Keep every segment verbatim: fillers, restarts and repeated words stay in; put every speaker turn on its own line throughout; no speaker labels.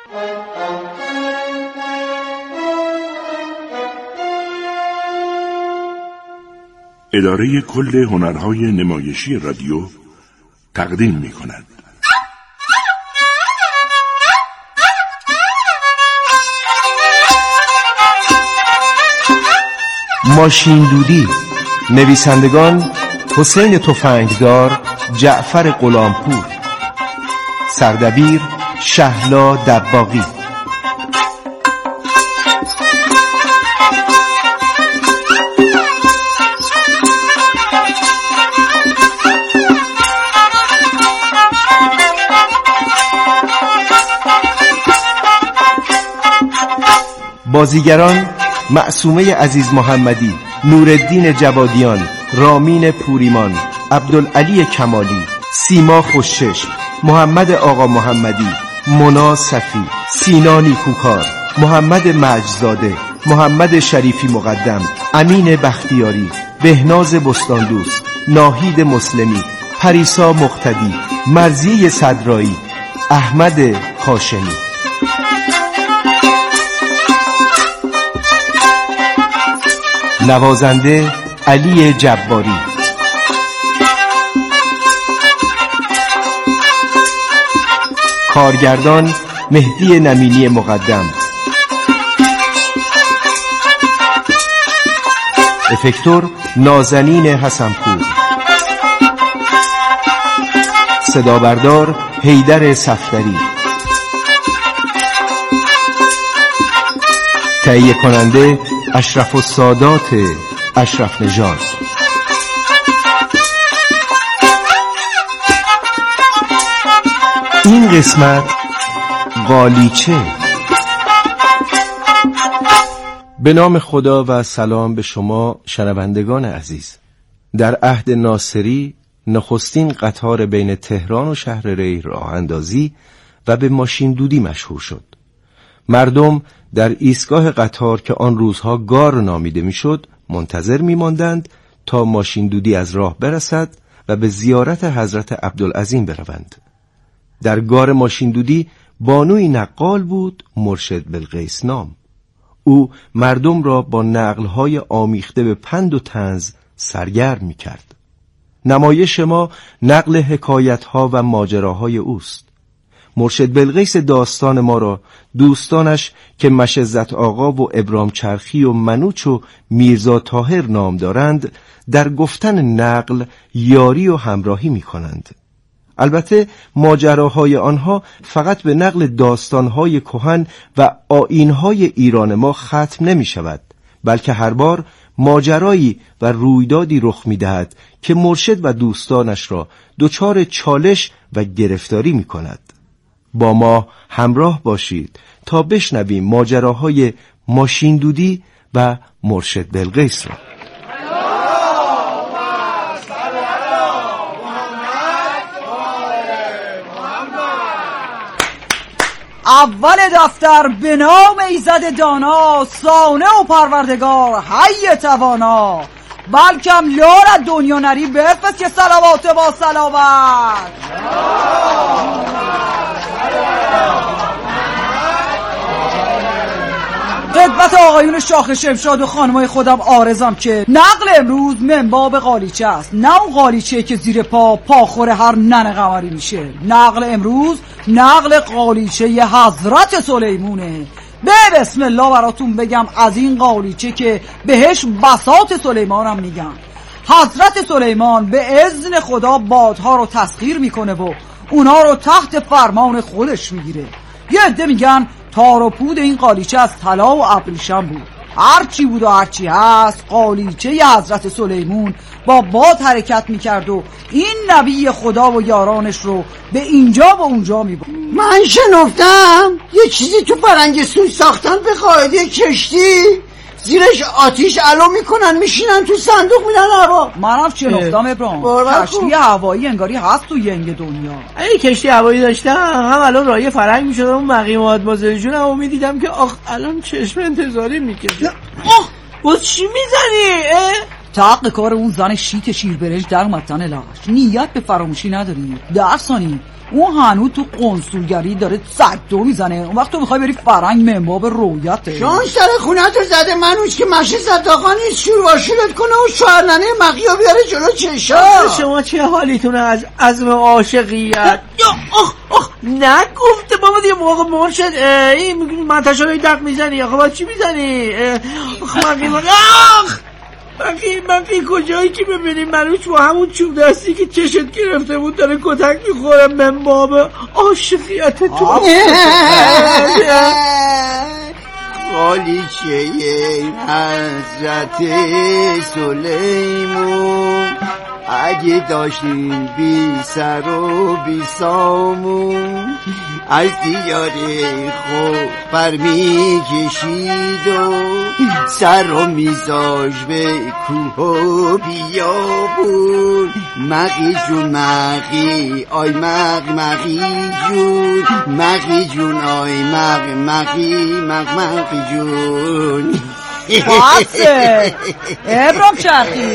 اداره کل هنرهای نمایشی رادیو تقدیم می کند.
ماشین دودی. نویسندگان حسین تفنگدار، جعفر غلامپور. سردبیر شهلا دباغی. بازیگران: معصومه عزیز محمدی، نورالدین جوادیان، رامین پوریمان، عبدالعلی کمالی، سیما خوشچشم، محمد آقا محمدی، مونا صفی، سینا نیکوکار، محمد مجدزاده، محمد شریفی مقدم، امین بختیاری، بهناز بستاندوست، ناهید مسلمی، پریسا مقتدی، مرضیه صدرایی، احمد هاشمی. نوازنده علی جباری. کارگردان مهدی نمینی مقدم. افکتور نازنین حسنپور. صدابردار حیدر صفدری. تهیه کننده اشرف السادات اشرف نژاد. این قسمت قالیچه. به نام خدا و سلام به شما شنوندگان عزیز. در عهد ناصری نخستین قطار بین تهران و شهر ری راه اندازی و به ماشین دودی مشهور شد. مردم در ایستگاه قطار که آن روزها گار نامیده میشد منتظر میماندند تا ماشین دودی از راه برسد و به زیارت حضرت عبدالعظیم بروند. در گار ماشین دودی بانوی نقال بود، مرشد بلقیس نام. او مردم را با نقل‌های آمیخته به پند و طنز سرگرم می‌کرد. نمایش ما نقل حکایت‌ها و ماجراهای اوست. مرشد بلقیس داستان ما را دوستانش که مشزت آقا و ابرام چرخی و منوچ و میرزا طاهر نام دارند در گفتن نقل یاری و همراهی می کنند. البته ماجراهای آنها فقط به نقل داستانهای کهن و آیینهای ایران ما ختم نمی شود، بلکه هر بار ماجرایی و رویدادی رخ می دهد که مرشد و دوستانش را دچار چالش و گرفتاری می کند. با ما همراه باشید تا بشنویم ماجراهای ماشین دودی و مرشد بلقیس را.
اول دفتر به نام ایزد دانا، سانه و پروردگار حی توانا، بلکم لار دنیا نری بفرست که صلوات با صلوات. خدمت آقایون شاخ شمشاد و خانمای خودم عارضم که نقل امروز من باب قالیچه است، نه اون قالیچه که زیر پا پاخور هر ننه قمری میشه. نقل امروز نقل قالیچه حضرت سلیمونه. به بسم الله براتون بگم از این قالیچه که بهش بساط سلیمانم میگم. حضرت سلیمان به اذن خدا بادها رو تسخیر میکنه و اونا رو تحت فرمان خودش میگیره. یه عده میگن تار و پود این قالیچه از طلا و ابریشم بود. هرچی بود و هرچی هست، قالیچه ی حضرت سلیمون با باد حرکت میکرد و این نبی خدا و یارانش رو به اینجا و اونجا میبرد.
من شنفتم یه چیزی تو فرنگستون ساختن به قاعده کشتی، زیرش آتیش علو میکنن میشینن تو صندوق میدن هوا.
منم شنفتم ابراهیم، کشتی هوایی انگاری هست تو ینگ دنیا.
اگه کشتی هوایی داشتم هم الان رای فرنگ میشدم اون مقیمات بازرجونم و میدیدم که آخ الان چشم انتظاری میکشه.
آخ
باز چی میزنی؟
تق کار اون زن شیک شیربرنج در متن لاش. نیت به فراموشی نداری. ده ثانی اون هنوز تو قنسولگری داره صدو میزنه. اون وقت تو میخوای بری فرنگ منباب رویته.
شان سر خونت رو زده منوش که مشه صداقا نیست شور واشورت کنه و شوهرننه مقیا بیاره جلو چشا.
شما چه حالیتونه از عزم عاشقیت؟ آخ آخ نگفته بابا دیگه موقع مرشد این منتشا رو دق میزنی. آخه باید چی میزنی؟ آخ مقی مقی آخ مقی مقی کجایی که ببینیم منوش با همون چوب دستی که چشت گرفته بود داره کتک میخوره من بابا عاشقیت تو.
قالیچه حضرت سلیمون اگه داشتین بی سر و بی سامون از دیار خوب برمی کشید و سر رو میزاش به کوه و بیابون. مقی جون مقی آی مق مقی جون مقی جون آی مق مقی مق مقی جون.
باسه ابرام چرخی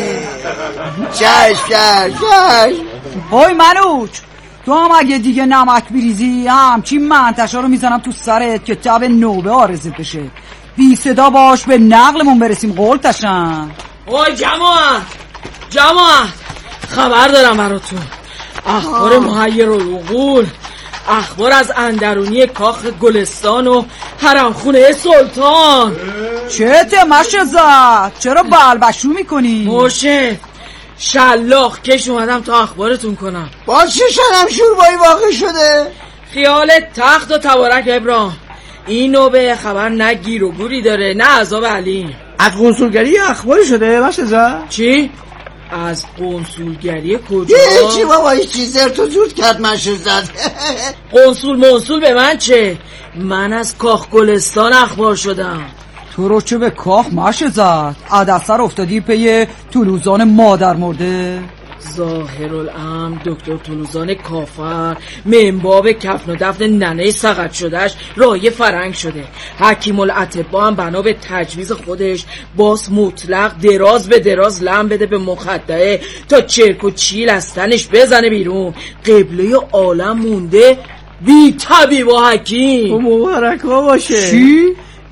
چش چش چش.
وای منوچ تو هم اگه دیگه نمک بریزی همچین منتشا رو میزنم تو سرت که تب نوبه آرزت بشه. بی صدا باش به نقلمون برسیم قولتشن.
وای جماعت جماعت خبر دارم براتون. اخبار محیرالعقول، اخبار از اندرونی کاخ گلستان و حرمخونه سلطان.
چته مشه زد؟ چرا بلبشو میکنی؟
مرشد شلاق کش اومدم تا اخبارتون کنم.
با چه شنم شوربایی واقع شده؟
خیال تخت و تبارک ابراهیم. این نوبه خبر نه گیر و گوری داره نه عذاب علیم.
از قنسولگری اخباری شده مشه زد؟
چی؟ از قنسولگری کجا؟
چی بابا این چیزر تو زود کرد مشه زد.
قنسول منسول به من چه؟ من از کاخ گلستان اخبار شدم.
تو رو چه به کاخ مشه زد؟ عدسر افتادی پی طولوزان مادر مرده؟
ظاهرالامر دکتر طولوزان کافر منباب کفن و دفن ننه سقط شدهش رایه فرنگ شده. حکیم الاطباء هم بنا به تجویز خودش باس مطلق دراز به دراز لم بده به مخدعه تا چرک و چیل از تنش بزنه بیرون. قبله عالم مونده بی طبیب و حکیم.
مبارک ها باشه.
چی؟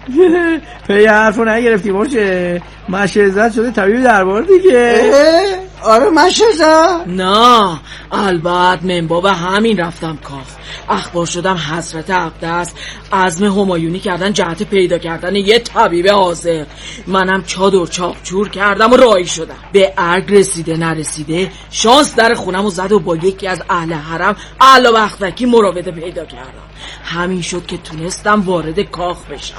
پی حرفو نگرفتی باشه. مشهزت شده طبیب دربار دیگه.
آره مشهزت؟
نه البته منباب همین رفتم کاخ. اخبار شدم حضرت اقدس عزم همایونی کردن جهت پیدا کردن یه طبیب حاضر. منم چادر چاپچور کردم و رایی شدم. به ارگ رسیده نرسیده شانس در خونم و زد و با یکی از اهل حرم اعلی بختکی مراوده پیدا کردم. همین شد که تونستم وارد کاخ بشم.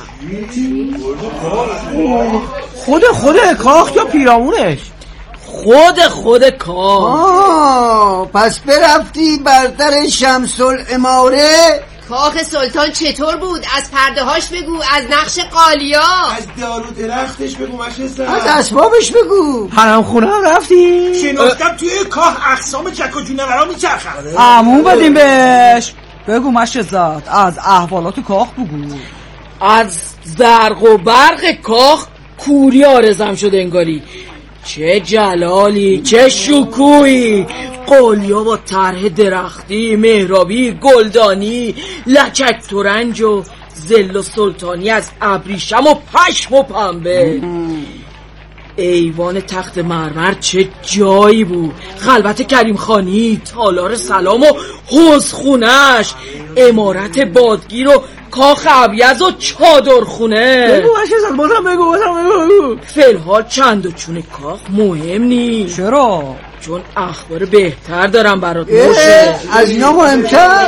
خود خود کاخ یا پیرامونش؟
خود خود کاخ.
آه پس برفتی بر در شمس الاماره.
کاخ سلطان چطور بود؟ از پرده هاش بگو، از نقش قالیا،
از دارو درختش بگو مشهزت،
از اسبابش بگو.
حرم خونه هم رفتی؟
شناختم توی کاخ اقسام چک و جونورا میچرخن.
عمو بدیم بهش. بگو مشهزت از احوالات کاخ بگو.
از زرق و برق کاخ کوری آرزم شده انگاری. چه جلالی چه شکوهی. قالیا با طرح درختی مهرابی گلدانی لچک ترنج و زل و سلطانی از ابریشم و پشم و پنبه. ایوان تخت مرمر چه جایی بود. خلوت کریم خانی، تالار سلام و حوض خونش، امارت بادگیر و کاخ ابیض و چادر خونه.
بگو مشهزت بازم بگو بازم بگو.
فلحال چند و چون کاخ مهم نیست.
چرا؟
چون اخبار بهتر دارم برات باشه.
از اینا مهمتر؟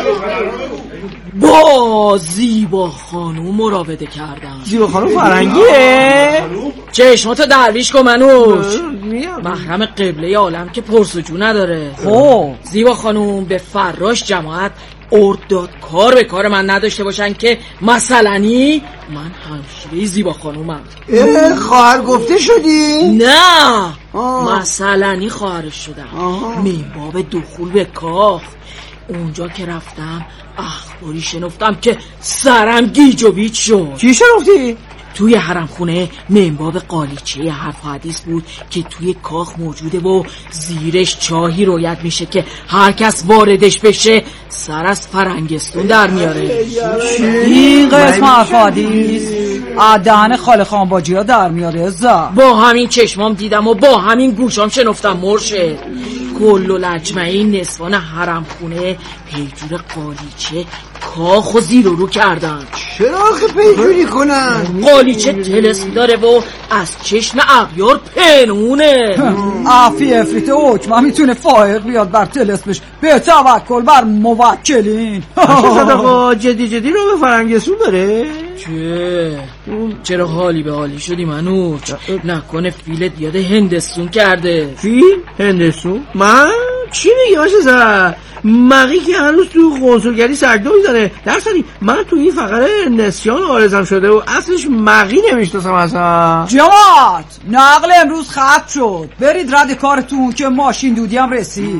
با زیبا خانوم مراوده کردم.
زیبا خانوم فرنگیه؟
چشماتو درویش کن منوش. محرم قبله عالم که پرسجو نداره.
خب
زیبا خانوم به فراش جماعت ارد داد کار به کار من نداشته باشن که مثلنی من همشیره زیبا خانومم.
خواهر گفته شدی؟
نه مثلنی خواهرش شدم. منباب دخول به کاخ. اونجا که رفتم اخباری شنفتم که سرم گیج و بیج شد.
چی شنفتی؟
توی حرم خونه منباب قالیچه حرف حدیث بود که توی کاخ موجوده و زیرش چاهی رویت میشه که هر کس واردش بشه سر از فرنگستون در میاره.
این قسم حرف حدیث دهن خاله خان باجی ها در میاره. ازا
با همین چشمام دیدم و با همین گوشام شنفتم مرشد. کل و لجمعین نسوان حرم خونه پیجور قالیچه کاخ و زیر و رو کردن.
چرا آخه پیجوری کنن؟
قالیچه طلسم داره و از چشم اغیار پنونه.
عفی افریت حکمه میتونه فائق بیاد بر طلسمش به توکل بر موکلین.
صدقا جدی جدی رو به فرنگستون داره؟
چه؟ چرا حالی به حالی شدی منوچ؟ نکنه فیلت یاد هندستون کرده؟
فیل؟ هندستون؟ من؟ چی میگی باشه زد؟ مقی که هنوز تو قنصولگری سگدو میزنه. در ثانی من تو این فقره نسیان آرزم شده و اصلش مقی نمیشتاسم اصلا.
جماعت نقل امروز ختم شد، برید رد کارتون که ماشین دودی هم رسید.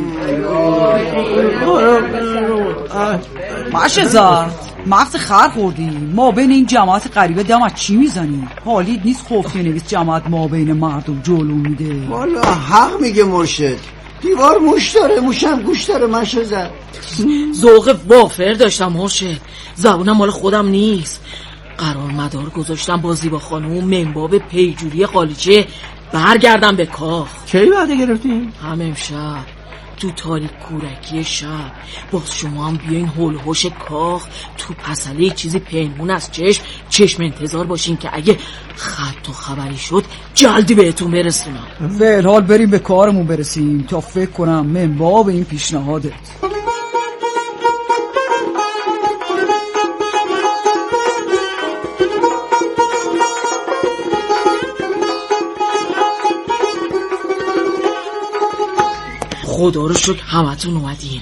ماشه زد مغز خر خوردی. ما بین این جماعت غریبه دم از چی میزنی؟ حالید نیست خفیه نویس جماعت ما بین مردم جلو میده.
والا حق میگه مرشد، دیوار موش داره موشم گوش داره. ماشه زد
ذوق وافر داشتم مرشد، زبونم مال خودم نیست. قرار مدار گذاشتم با زیبا خانوم منباب پیجوری قالیچه برگردم به کاخ.
کی وعده گرفتیم؟
هم امشب تو تاریک کورکی شب. باز شما هم بیاین هول هوش کاخ تو پسله چیزی پنهون از چشم چشم انتظار باشین که اگه خط و خبری شد جلدی بهتون برسونم.
فعل بریم به کارمون برسیم تا فکر کنم منباب این پیشنهادت.
خدا رو شکر همتون اومدین.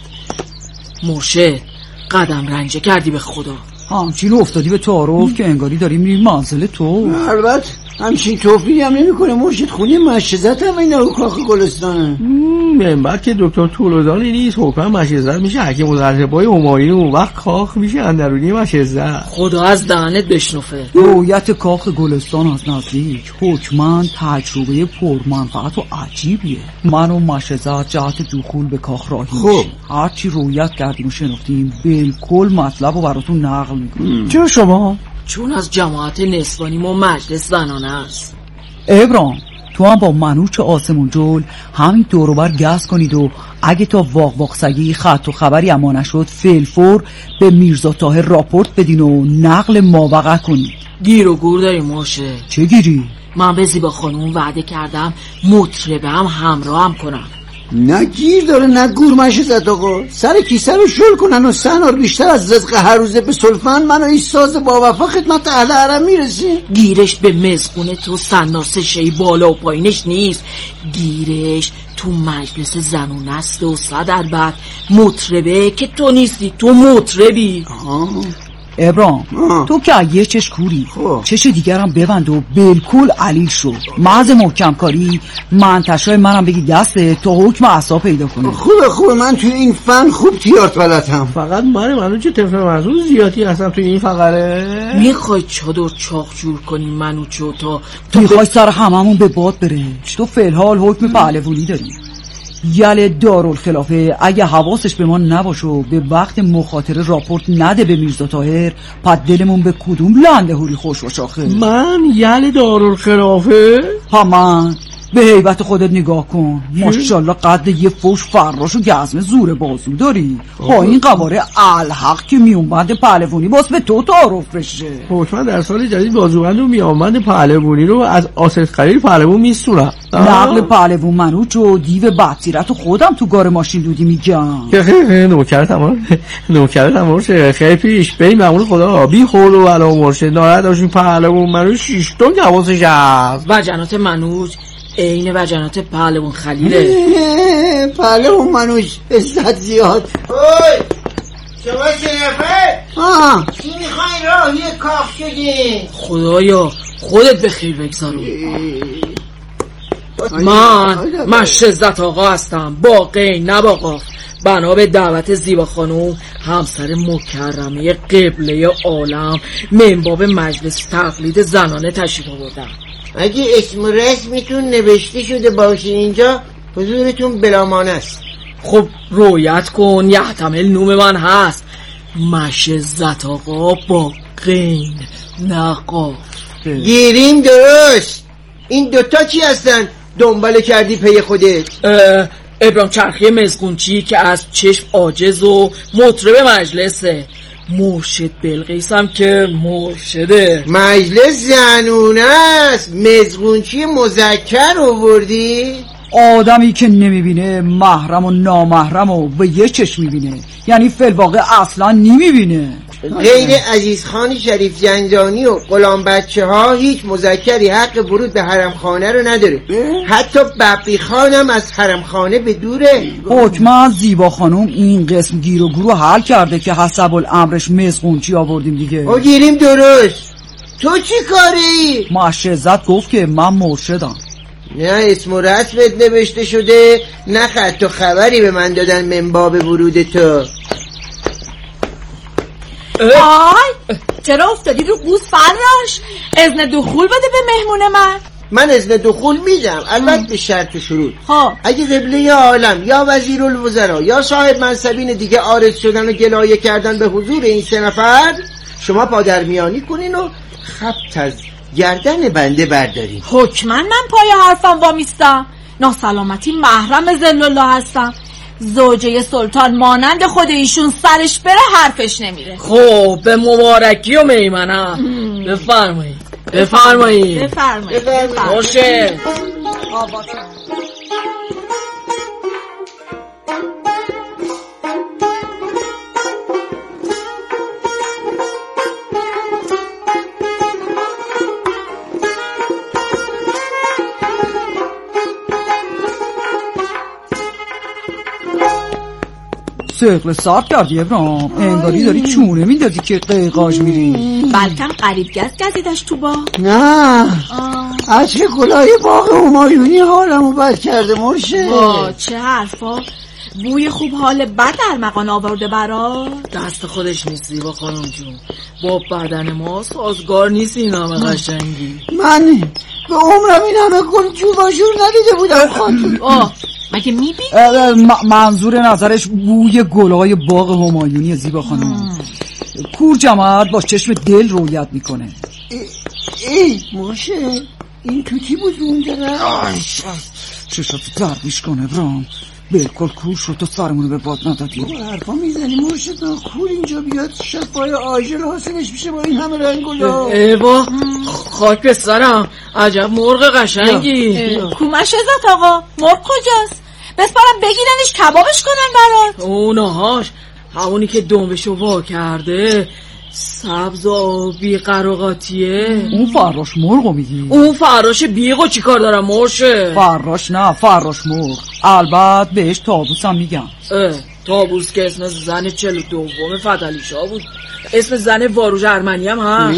مرشد قدم رنجه کردی به خدا.
همچین افتادی به تعارف که انگاری داریم میریم منزل تو.
البته همچین توفیری هم نمی کنه مرشد. خونه مشزت هم این او کاخ گلستانه.
منبر که دکتر طولادانی نیست، حکم مشزت میشه حکیم مزرحبای همایون. اون وقت کاخ میشه اندرونی مشزت.
خدا از دهنت بشنفه.
رویت کاخ گلستان از نزدیک حکماً تجربه پرمنفعت و عجیبیه. من و مشزت جهت دخول به کاخ راهی
خب
هرچی رویت کردیم و شنفتیم بالکل مطلب رو براتون نقل میکنیم.
چرا شما؟
چون از جماعت نسوانیم و مجلس زنانه است.
ابرام تو هم با منوچ آسمون جل همین دوروبر گز کنید و اگه تا واق واق سگی خط و خبری اما نشد فیلفور به میرزا طاهر راپورت بدین و نقل ماوقع کنید.
گیر و گور داریم مرشد.
چه گیری؟
من به زیبا خانوم وعده کردم مطربه هم همراه هم کنم.
نه گیر داره نه گور مشزت آقا. سر کیسه رو شل کنن و سنار بیشتر از رزق هر روزه به سلفن من و این ساز با وفا خدمت اهل حرم میرسیم.
گیرش به مزقونه تو سناسه شی بالا و پایینش نیست. گیرش تو مجلس زنون است و صد البته مطربه که تو نیستی، تو مطربی.
آه.
ابرام
آه.
تو که یه چش کوری
خواه.
چش دیگرم ببند و بالکل علیل شد. محض محکم کاری منتشای منم بگی دسته تا حکم اعصاب پیدا کنی.
خوبه خوبه من توی این فن خوب تیارت بلدم.
فقط من منو چه طفل مرزون زیادی هستم توی این فقره.
میخوای چادر چاق جور کنی منو چو تا
میخوای سر هممون به باد بره. تو فعلحال حکم پهلوانی داری. یل دارالخلافه اگه حواسش به ما نباشه و به وقت مخاطره راپورت نده به میرزا طاهر، پس دلمون به کدوم لنده هوری خوش باشه آخه.
من یل دارالخلافه؟
ها من به هیبت خودت نگاه کن. ماشاءالله قد یه فوش فراش و گزم زور بازو داری. با این قواره الحق که میومد پهلوانی باز به تو تعارف بشه.
حکما در سال جدید بازوبند و میامد پهلوانی رو از آسف خلیل پهلوان میستونم.
نقل پهلوان منوچ و دیو بدسیرت و خودم تو گار ماشین دودی میگم.
نوکرت امار نوکرت امار خیلی پیش بین معمول خدا بی خور و علا مرشد ناراحت داشتین پهلوان منوچ شیش تون حواسش هست.
وجنات منوچ عین وجنات پهلوان خلیله.
پهلوان منوچ عزت زیاد.
اوی شما شرفه
آه
چی میخواین راهی کاخ شدین؟
خدایا خودت به خیر بگذارو. من مشزت آقا هستم با قین نه با قاف. بنا به دعوت زیبا خانوم همسر مکرمه قبله عالم منباب مجلس تقلید زنانه تشریف آوردم.
اگه اسم و رسمتون نوشته شده باشه اینجا حضورتون بلامانه است.
خب رویت کن، یحتمل نوم من هست. مشزت آقا با قین نقاف.
گیریم درست. این دوتا چی هستن دنبال کردی پی خودت؟
ابرام چرخی مزگونچی که از چشم عاجز و مطرب مجلسه. مرشد بلقیس هم که مرشده.
مجلس زنونه است. مزگونچی مذکر آوردی؟
آدمی که نمیبینه محرم و نامحرم و به یه چشم میبینه، یعنی فی‌الواقع اصلا نمیبینه.
غیر عزیز خان شریف زندانی و غلام بچه ها هیچ مذکری حق ورود به حرم خانه رو نداره. حتی ببی خانم از حرم خانه به دوره.
حکما زیبا خانم این قسم گیر و گرو حل کرده که حسب الامرش مزغونچی آوردیم دیگه.
او گیریم درست. تو چی کاری؟
مشزت گفت که من مرشدم.
نه اسم و رسمت نوشته شده، نه خط و خبری به من دادن منباب ورود تو.
آی چرا افتادی رو قوز فراش؟ اذن دخول بده به مهمون من.
من اذن دخول میدم، البته به شرط و شروط.
ها
اگه قبله عالم یا وزیر الوزراء یا صاحب منصبین دیگه عارض شدن و گلایه کردن به حضور این سه نفر، شما پادرمیانی کنین و خط از گردن بنده بردارین.
حکما من پای حرفم وامیستم. ناسلامتی محرم ذل الله هستم. زوجه سلطان مانند خود ایشون سرش بره حرفش نمیره.
خب به مبارکی و میمنم. بفرمایید بفرمایید
بفرمایید
باشه.
سقل ساعت کردی ابرام، انگاری داری چونه میدادی که قیقاج میری.
بلکم قریب گز گزیدش تو با.
نه از که کلاه باغ همایونی حالمو بد کرده مرشد.
وا چه حرفا. بوی خوب حال بد در مقان آورده برا.
دست خودش نیستی با خانم جون، با بدن ما سازگار نیست این همه قشنگی.
من به عمرم این همه گل جوباشور ندیده بودم خانم.
آه مگه میبینی؟
منظور نظرش بوی گلای باغ همایونی زیبا خانم. کور جماعت با چشم دل رویت میکنه.
ای مرشد این توتی بود اونجا رفت.
چشم درویش کنه ابرام، بالکل کور شد تو سرمونو به باد ندادی.
حرفا میزنی مرشد، کور اینجا بیاد شفای آژل حاصلش میشه با این همه رنگ و لا.
ایوا خاک به سرم، عجب مرغ قشنگی.
کومش ازت آقا، مرغ کجاست؟ بسپارم بگیرنش کبابش کنن برات.
اونهاش همونی که دنبشو وا کرده، سبز و بیقراقاتیه.
اون فراش مرغو میگی؟
اون فراش بیقو چی کار دارم مرشه؟
فراش نه فراش مرغ. البته بهش طاووس هم میگم.
طاووس که اسم زن چلو دوم فتحعلی شاه بود. اسم زن واروژ ارمنی هم هست.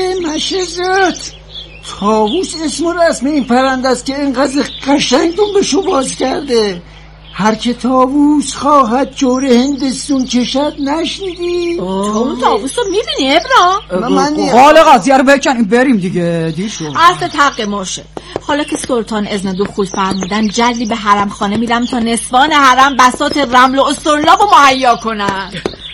مشزت طاووس اسم و رسم این پرنده است که اینقدر قشنگ دنبشو باز کرده. هر که طاووس خواهد جور هندستون کشد، نشنیدی؟
تو طاووس رو میبینی ابرام؟
من حال قضیه رو بکنیم بریم دیگه، دیر شد.
اصل حق مرشد. حالا که سلطان اذن دخول فرمودن جلی به حرم خانه میدم تا نسوان حرم بساط رمل و استرلاب رو مهیا کنن.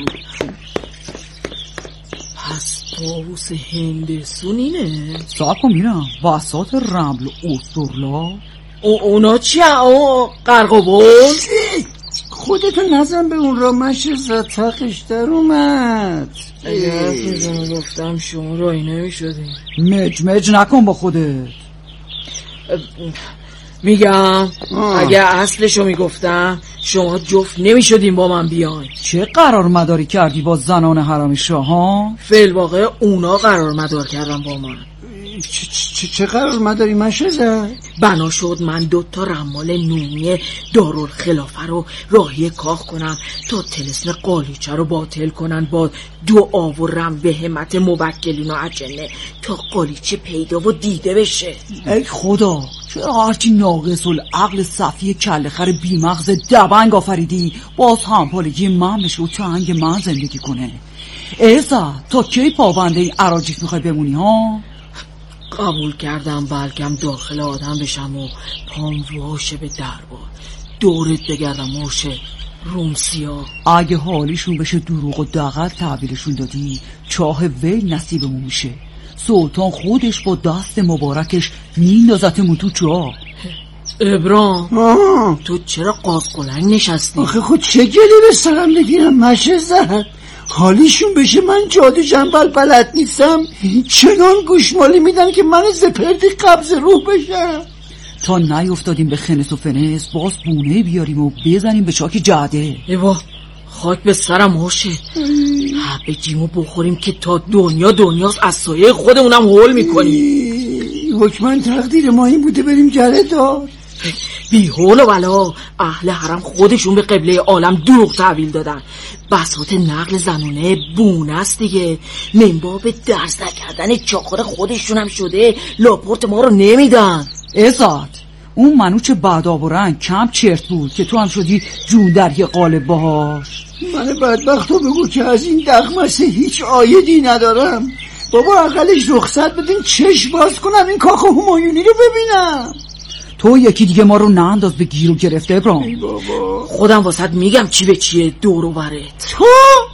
پس طاووس هندستون اینه؟
صاحب کن میرم بساط رمل و استرلاب.
اونا چی ها؟ قرقبول؟
خودتو نزن به اون را، مشزت تقش در اومد.
اگه حرف میزنم گفتم شما رایی نمیشدیم.
مج مج نکن با خودت.
میگم اگه اصلشو میگفتم شما جفت نمیشدیم با من بیاین.
چه قرار مداری کردی با زنان حرم شاه ها؟
فی‌الواقع اونا قرار مدار کردن با من.
چه, چه قرار مداری مشهزاد؟
بنا شد من دوتا رمال نومی دارالخلافه رو راهی کاخ کنم تا طلسم قالیچه رو باطل کنن با دعا و رم به همت موکلین و اجنه تا قالیچه پیدا و دیده بشه.
ای خدا، چرا هرچی ناقص العقل صفی کله‌خر بیمغز دبنگ آفریدی باز همپالگی من بشه و تنگ من زندگی کنه؟ ایزا تا کی پابنده این عراجیف میخوای بمونی ها؟
قبول کردم بلکم داخل آدم بشم و پام واشه به دربار دورت بگردم مرشد رومسیا.
اگه حالیشون بشه دروغ و دغل تحویلشون دادی چاه وی نصیبمون میشه. سلطان خودش با دست مبارکش میندازتمون تو چاه.
ابرام
آه.
تو چرا قازقلنگ نشستی؟
آخه خود چه گلی به سرم بگیرم مشهزاد؟ حالیشون بشه من جادو جنبل بلد نیستم، چنان گوشمالی میدن که من زپردی قبض روح بشم.
تا نیفتادیم به خنس و فنس باز بونه بیاریم و بزنیم به چاک جعده.
ایوا خاک به سرم مرشد، حبه جیمو بخوریم که تا دنیا دنیاست از سایه خودمونم هول میکنیم.
حکمن تقدیر ما این بوده بریم جره دار.
بی حول و بلا، اهل حرم خودشون به قبله عالم دروغ تحویل دادن. بساط نقل زنونه بونه است دیگه، منباب درس نکردن چاخور خودشون هم شده، لاپورت ما رو نمیدن.
ازاد اون منوچ بعداب و رنگ کم چرت بود که تو هم شدی جون در یه قالب باهاش.
من بدبختو بگو که از این دغمسه هیچ عایدی ندارم. بابا اقلش رخصت بدین چشم باز کنم این کاخ همایونی رو ببینم.
تو یکی دیگه ما رو نانداز به گیر و گرفته ابرام.
ای بابا
خودم واسط میگم چی به چیه دور و برت.
تو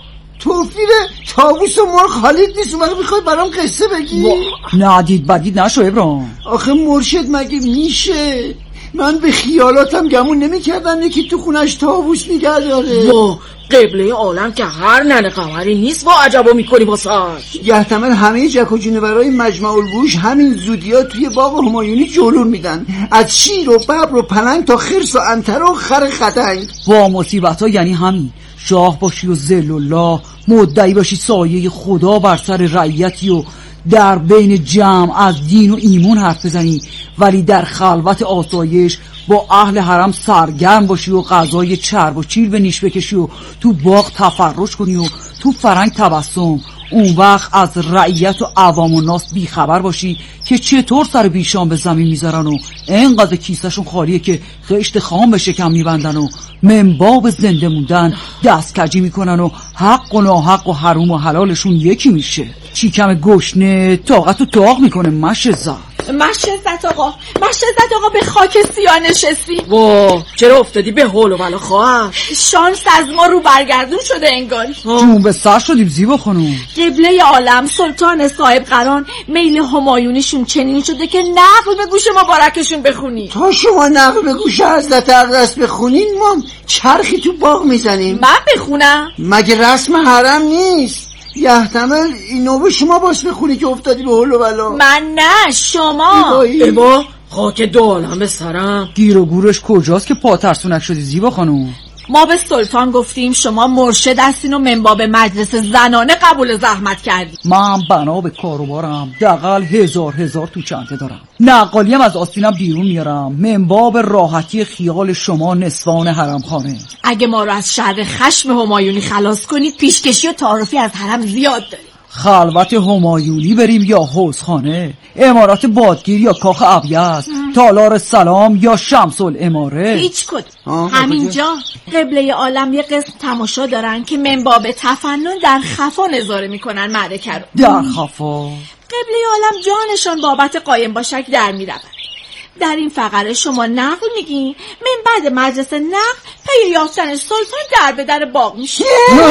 توفیر طاووس و مرغ حالیت نیست اون وقت میخوای برام قصه بگی؟
ندید بدید نشو ابرام.
آخه مرشد مگه میشه؟ من به خیالاتم گمون نمی کردم یکی تو خونش طاووس نگه داره.
وا قبله عالم که هر ننه قمری نیست وا عجبا میکنی واساش.
یحتمل همه جک و جونورای مجمع الوحوش همین زودیا توی باغ همایونی جلول میدن، از شیر و ببر و پلنگ تا خرس و انتر و خر خدنگ.
با مصیبت ها یعنی همین شاه باشی و ذل الله، مدعی باشی سایه خدا بر سر رعیتی و در بین جمع از دین و ایمون حرف بزنی، ولی در خلوت آسایش با اهل حرم سرگرم باشی و غذای چرب و چیل به نیش بکشی و تو باغ تفرج کنی و تو فرنگ تبسم. اون وقت از رعیت و عوام و ناس بی خبر باشی که چطور سر بیشان به زمین میذارن و اینقدر کیسهشون خالیه که خشت خام به شکم میبندن و منباب زنده موندن دست کجی میکنن و حق و ناحق و حروم و حلالشون یکی میشه. چیکم گشنه طاقت و طاق میکنه مشهزاد.
مشهزاد آقا، مشهزاد آقا به خاک سیاه نشستی.
وا چرا افتادی به حول و بلا خواهر؟
شانس از ما رو برگردون شده انگاری.
جون به سر شدیم زیبا خانوم.
قبله عالم سلطان صاحب قران میل همایونیشون چنین شده که نقل به گوش مبارکشون بخونی.
تا شما نقل به گوش حضرت اقدس بخونین ما چرخی تو باغ میزنیم.
من بخونم؟
مگه رسم حرم نیست؟ یحتمل اینو به شما باش بخونی که افتادی به حول و بلا.
من نه شما.
ایبا خاک دو عالم به سرم.
گیر و گورش کجاست که پا ترسونک شدی زیبا خانوم؟
ما به سلطان گفتیم شما مرشد هستین و منباب مجلس زنانه قبول زحمت کردیم.
من بنا به کاروبارم دقل هزار هزار تو چنته دارم، نقالیم از آستینم بیرون میارم، منباب راحتی خیال شما نسوان حرم خانه.
اگه ما رو از شر خشم همایونی خلاص کنید پیشکشی و تعارفی از حرم زیاد داریم.
خلوت همایونی بریم یا حوضخانه، امارات بادگیر یا کاخ ابیض، تالار سلام یا شمس الاماره؟
هیچ کدوم. همینجا قبله عالم یه قسم تماشا دارن که منباب تفنن در خفا نظاره میکنن معرکه رو.
در خفا؟
قبله عالم جانشان بابت قایم باشک در میرون. در این فقره شما نقل میگین، من بعد مجلس نقل پی یافتن سلطان در به در باغ میشه.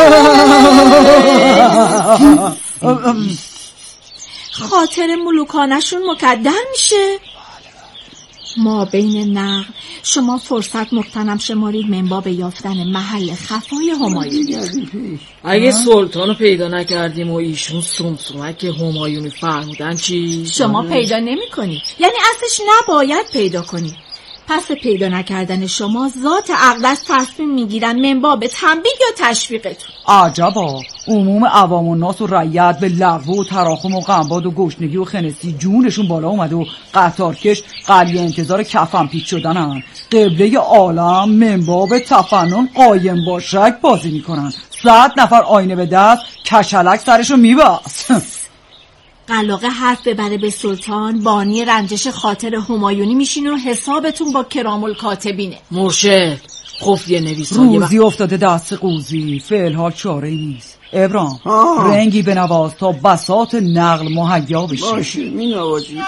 خاطر ملوکانشون مکدر میشه. ما بین نقل شما فرصت مغتنم شمارید منباب یافتن محل خفای همایونی.
اگه سلطانو پیدا نکردیم و ایشون سمسمک همایونی فرمودن چی؟
شما پیدا نمی کنید، یعنی اصلش نباید پیدا کنید. پس به پیدا نکردن شما ذات اقدس تصمیم میگیرن من باب تنبیه یا تشویقتون.
عجبا، عموم عوام و ناس و رعیت به لغو و تراخم و غمباد و گشنگی و خنسی جونشون بالا اومد و قطارکش قلیه انتظار کفن پیچ شدنن. قبله عالم من باب تفنن قایم با شک بازی میکنن. صد نفر آینه به دست کشلک سرشو میبست.
قلاقه حرف ببره به سلطان، بانی رنجش خاطر همایونی میشین و حسابتون با کرام الکاتبینه.
مرشد خفیه نویسان
روزی افتاده دست قوزی، فعلها چاره نیست. ابرام رنگی بنواز تا بساط نقل مهیا بشه.
باشه می نوازی.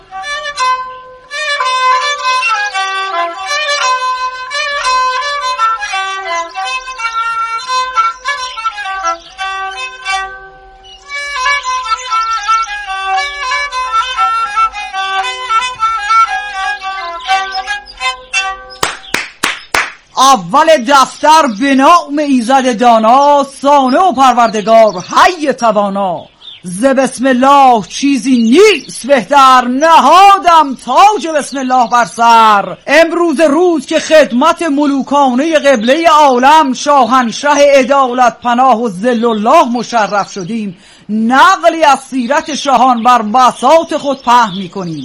اول دفتر به نام ایزد دانا، صانع و پروردگار حی توانا. ز بسم الله چیزی نیست بهتر، نهادم تاج بسم الله بر سر. امروز روز که خدمت ملوکانه قبله عالم، شاهنشه عدالت پناه و ذل الله مشرف شدیم، نقلی از سیرت شاهان بر بساط خود پهن می‌کنیم.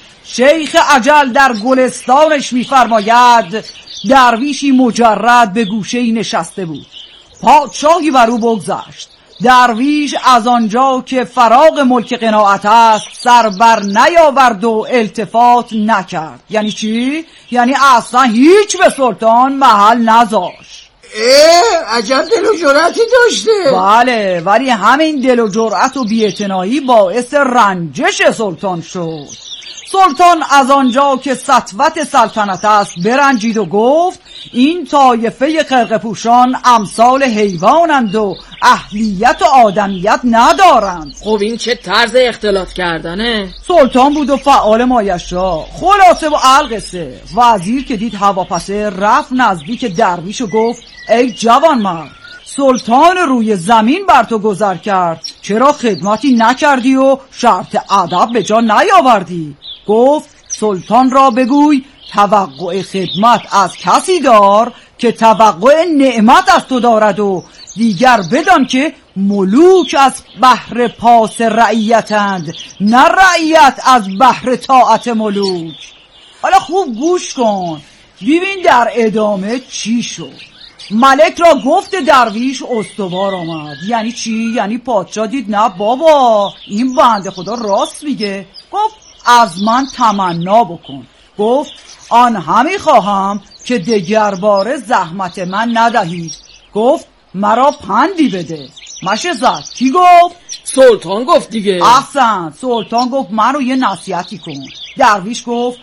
شیخ اجل در گلستانش می‌فرماید، درویشی مجرد به گوشه‌ای نشسته بود. پادشاهی بر او بگذشت. درویش از آنجا که فراغ ملک قناعت است سر بر نیاورد و التفات نکرد. یعنی چی؟ یعنی اصلا هیچ به سلطان محل نذاشت.
اه عجب دل و جرأتی داشته.
بله، ولی همین دل و جرأت و بی‌اعتنایی باعث رنجش سلطان شد. سلطان از آنجا که سطوت سلطنت است برنجید و گفت این طایفه خرقه پوشان امثال حیوانند و اهلیت و آدمیت ندارند.
خب این چه طرز اختلاط کردنه؟
سلطان بود و فعال مایشا. خلاصه و القصه، وزیر که دید هواپسه رفت نزدیک درویش و گفت ای جوان مرد، سلطان روی زمین بر تو گذر کرد، چرا خدمتی نکردی و شرط ادب به جا نیاوردی؟ گفت سلطان را بگوی توقع خدمت از کسی دار که توقع نعمت از تو دارد و دیگر بدان که ملوک از بهر پاس رعیتند، نه رعیت از بهر طاعت ملوک. حالا خوب گوش کن ببین در ادامه چی شد. ملک را گفت درویش استوار آمد. یعنی چی؟ یعنی پادشاه دید نه بابا این بنده خدا راست میگه. گفت از من تمنا بکن. گفت آن همی خواهم که دگر باره زحمت من ندهید. گفت مرا پندی بده. مشه زد. کی گفت؟
سلطان گفت دیگه.
احسن، سلطان گفت منو یه نصیحتی کن. درویش گفت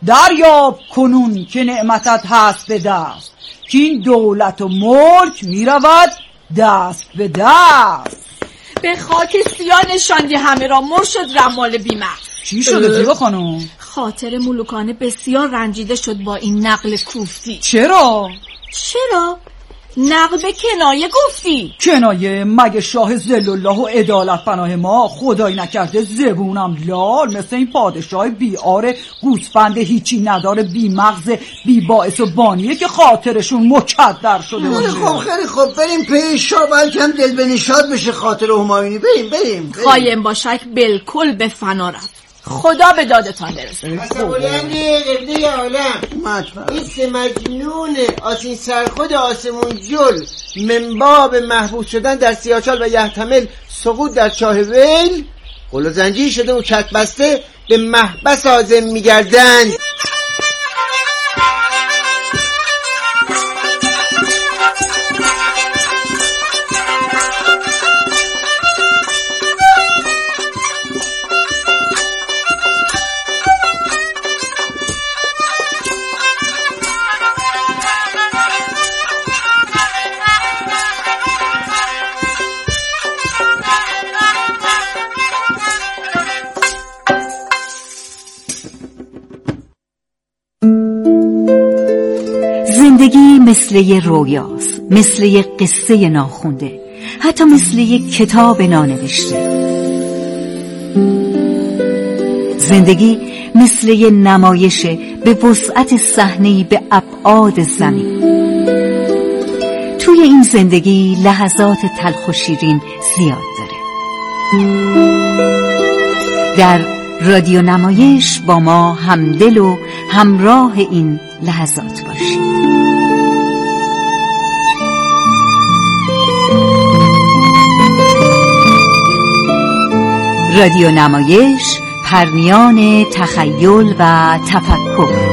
دریاب کنون که نعمتت هست به دست، که این دولت و ملک می رود دست به دست.
به خاک سیاه نشاندی همه را مرشد رمال بیمغز.
چی شده زیبا خانم؟
خاطر ملوکانه بسیار رنجیده شد با این نقل کوفتی.
چرا؟
چرا؟ نقل به کنایه گفتی.
کنایه؟ مگه شاه ذل الله و عدالت پناه ما خدای نکرده زبونم لال مثل این پادشاه بیار گوسفند هیچی نداره بی مغز بی باعث و بانیه که خاطرشون مکدر شده باشه.
خب خیلی خب بریم پیش شاه، بلکه هم دل به نشاد بشه خاطر همایونی. بریم بریم, بریم.
قایم با شک بالکل به فنا رفت. خدا به دادتان برسه.
اصلا بلنده قبله عالم این سه مجنون آسین سرخود آسمون جل منباب محبوس شدن در سیاچال و یحتمل سقوط در چاه ویل قل و زنجیر شده و کت بسته به محبس آزم میگردند.
زندگی مثل یه رویاست، مثل یه قصه ناخونده، حتی مثل یه کتاب نانوشته. زندگی مثل یه نمایش به وسعت صحنه‌ای به ابعاد زمین. توی این زندگی لحظات تلخ و شیرین زیاد داره. در رادیو نمایش با ما همدل و همراه این لحظات باشید. رادیو نمایش، پرمیان تخیل و تفکر.